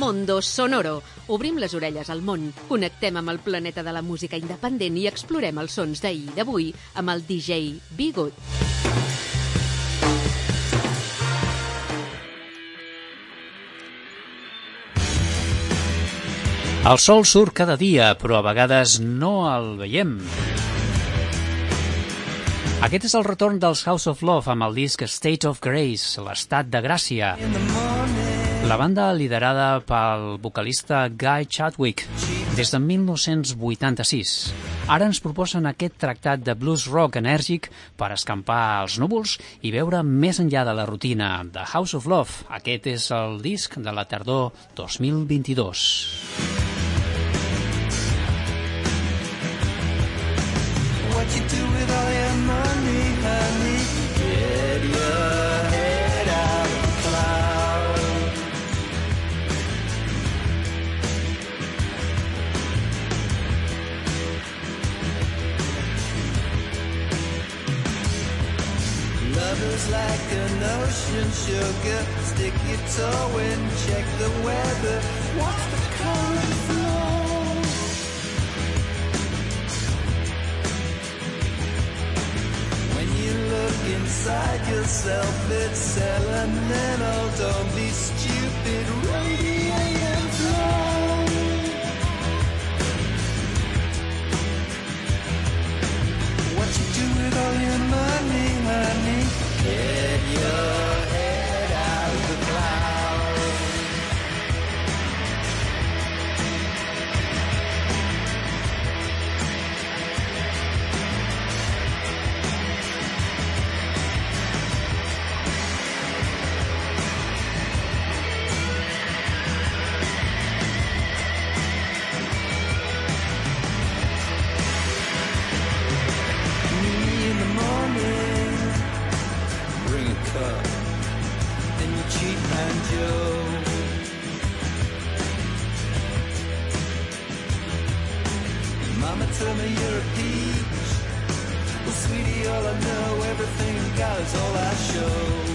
Mondo Sonoro. Obrim les orelles al món, connectem amb el planeta de la música independent i explorem els sons d'ahir i d'avui amb el DJ Be-Good. El sol surt cada dia, però a vegades no el veiem. Aquest és el retorn dels House of Love amb el disc State of Grace, l'estat de gràcia. La banda liderada pel vocalista Guy Chadwick des de 1986. Ara ens proposen aquest tractat de blues rock enèrgic per escampar els núvols i veure més enllà de la rutina de House of Love. Aquest és el disc de la tardor 2022. What you do with all your money, honey? Get your head out of the cloud. Love is like an ocean, sugar. Stick your toe in, check the weather. Watch the current flow. Look inside yourself, it's elemental. Don't be stupid, radiate and flow. What you do with all your money, honey? Get your head out of the clouds. Tell me you're a peach. Well, sweetie, all I know, everything I got is all I show.